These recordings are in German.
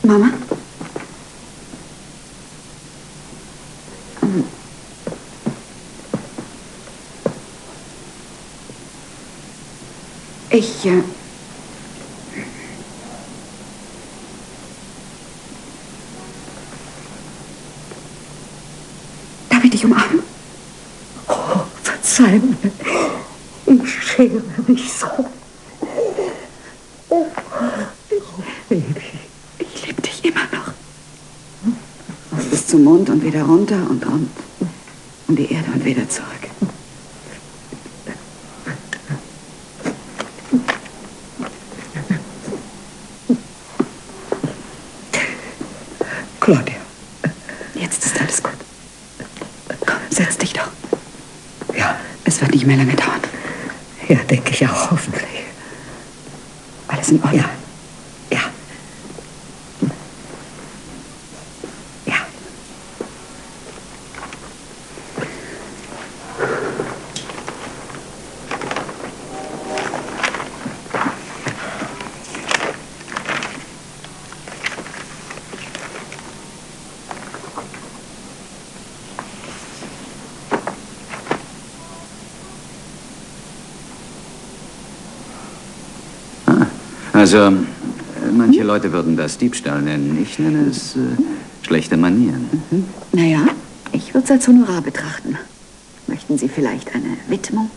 Mama? Darf ich dich umarmen? Oh, verzeih mir. Ich schäme mich so. Oh, Baby. Ich liebe dich immer noch. Bis zum Mond und wieder runter und rund. Um die Erde und wieder zurück. Claudia. Jetzt ist alles gut. Komm, setz dich doch. Ja. Es wird nicht mehr lange dauern. Ja, denke ich auch, hoffentlich. Alles in Ordnung? Ja. Ja. Ja. Also, manche Leute würden das Diebstahl nennen. Ich nenne es schlechte Manieren. Naja, ich würde es als Honorar betrachten. Möchten Sie vielleicht eine Widmung?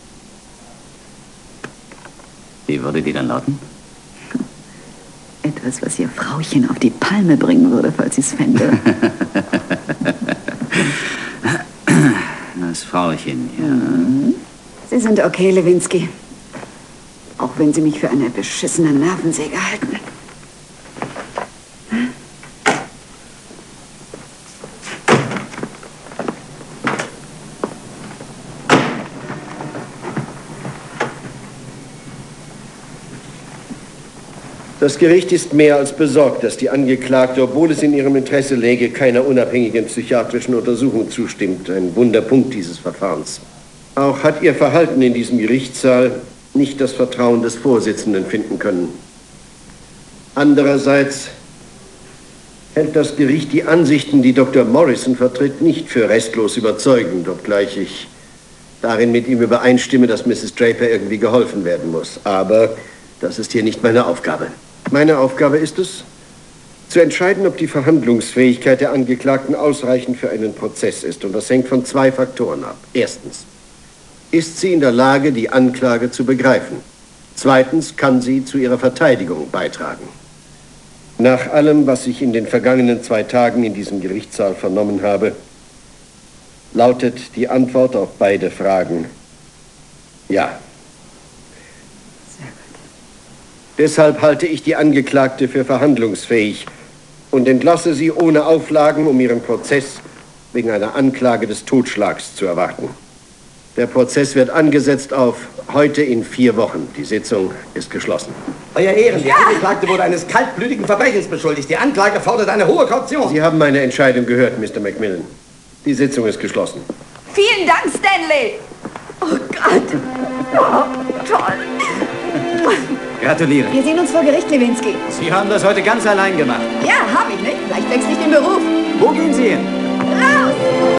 Wie würde die dann lauten? Etwas, was Ihr Frauchen auf die Palme bringen würde, falls sie es fände. Das Frauchen, ja. Sie sind okay, Lewinsky. Auch wenn Sie mich für eine beschissene Nervensäge halten. Das Gericht ist mehr als besorgt, dass die Angeklagte, obwohl es in ihrem Interesse läge, keiner unabhängigen psychiatrischen Untersuchung zustimmt. Ein Wunderpunkt dieses Verfahrens. Auch hat ihr Verhalten in diesem Gerichtssaal nicht das Vertrauen des Vorsitzenden finden können. Andererseits hält das Gericht die Ansichten, die Dr. Morrison vertritt, nicht für restlos überzeugend, obgleich ich darin mit ihm übereinstimme, dass Mrs. Draper irgendwie geholfen werden muss. Aber das ist hier nicht meine Aufgabe. Meine Aufgabe ist es, zu entscheiden, ob die Verhandlungsfähigkeit der Angeklagten ausreichend für einen Prozess ist. Und das hängt von zwei Faktoren ab. Erstens, ist sie in der Lage, die Anklage zu begreifen? Zweitens, kann sie zu ihrer Verteidigung beitragen? Nach allem, was ich in den vergangenen 2 Tagen in diesem Gerichtssaal vernommen habe, lautet die Antwort auf beide Fragen ja. Deshalb halte ich die Angeklagte für verhandlungsfähig und entlasse sie ohne Auflagen, um ihren Prozess wegen einer Anklage des Totschlags zu erwarten. Der Prozess wird angesetzt auf heute in 4 Wochen. Die Sitzung ist geschlossen. Euer Ehren, die Angeklagte wurde eines kaltblütigen Verbrechens beschuldigt. Die Anklage fordert eine hohe Kaution. Sie haben meine Entscheidung gehört, Mr. Macmillan. Die Sitzung ist geschlossen. Vielen Dank, Stanley. Oh Gott. Oh, toll. Gratuliere. Wir sehen uns vor Gericht, Lewinsky. Sie haben das heute ganz allein gemacht. Ja, habe ich nicht. Vielleicht wechsle ich den Beruf. Wo gehen Sie hin? Raus!